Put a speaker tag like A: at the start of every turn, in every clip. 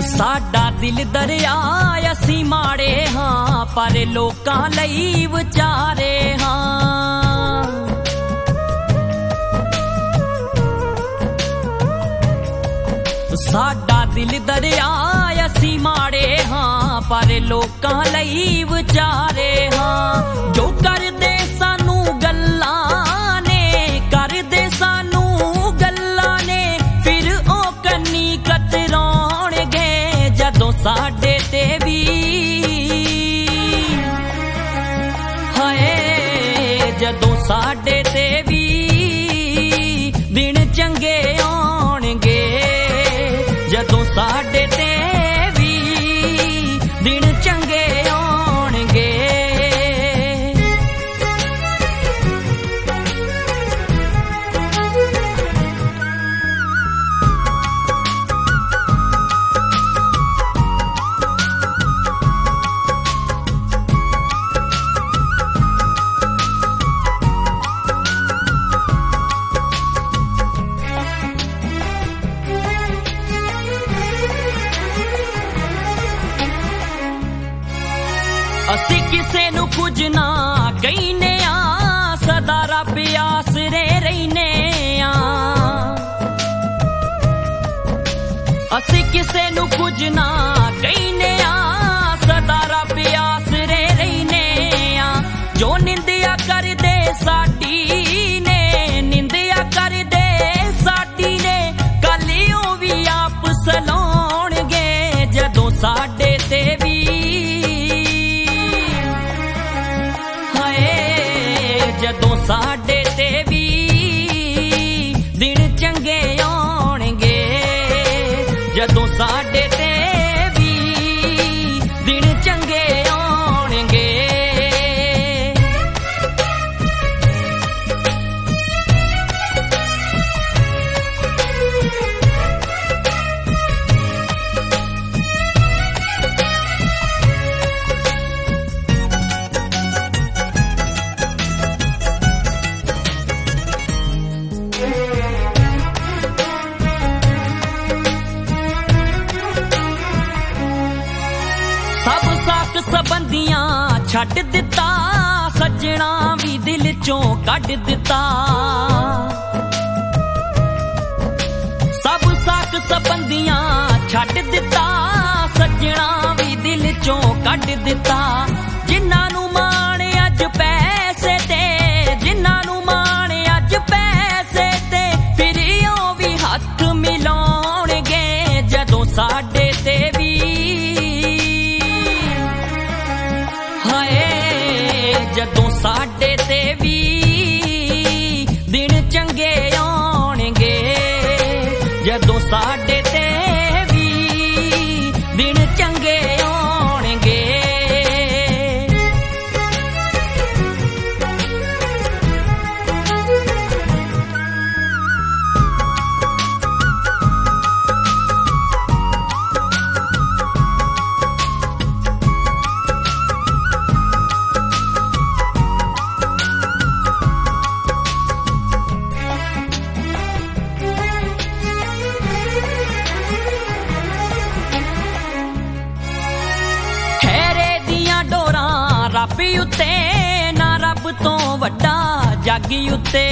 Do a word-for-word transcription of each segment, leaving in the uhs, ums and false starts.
A: साडा दिल दरिया असी माड़े हाँ पर लोकां लई विचारे हाँ। साडा दिल दरिया असी माड़े हाँ पर लोकां लई विचारे हाँ। जो कर दे सानू गल्लां ने कर दे सानू गल्लां ने फिर ओ कन्नी कतराउणगे जदों साडे ते भी हाय जदों साडे ते भी दिन चंगे आउणगे जदों साडे ते भी दिन चंगे आउणगे। असी किसे नू कुछ ना कहने आ सदा रब आसरे रहने आ। असी किसे नू कुछ ना कहने आ सदा रब आसरे रहने आ। जो निंदिया कर दे साडी ने निंदिया कर दे साडी ने कल ओ भी आप सलाउणगे जदों साडे ते भी जदों साडे ते भी दिन चंगे आउणगे जदों साडे ते भी दिन चंगे आउणगे। सब साक सबंदियां छड्ड दिता सजना भी दिल चों कढ दिता। सब साक सबंदियां छड्ड दिता सजना भी दिल चों कढ दिता। जिन्हां नू माण अज पैसे ते जिन्हां नू माण अज पैसे ते फिर ओ भी हथ मिलाउणगे जदों साडे ते भी जदों साडे ते भी दिन चंगे आउणगे जदों साडे ते भी दिन चंगे आउणगे। रब उत्ते ना रब तो वड्डा जग उत्ते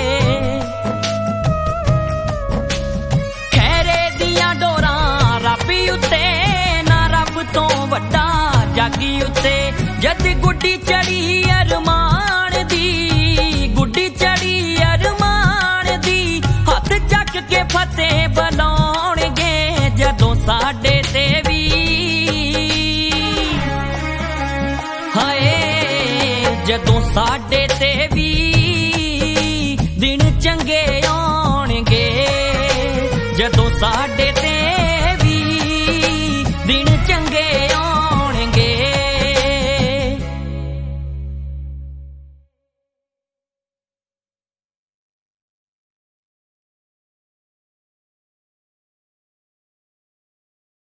A: खैरे दियां डोरां रब उत्ते ना रब तो वड्डा जग उत्ते। जद गुड्डी चढ़ी अरमान दी गुड्डी चढ़ी अरमान दी हथ चक के फतेह बुलाउणगे जदों साडे ते भी हाय जदों साडे ते भी दिन चंगे आउणगे जदों साडे ते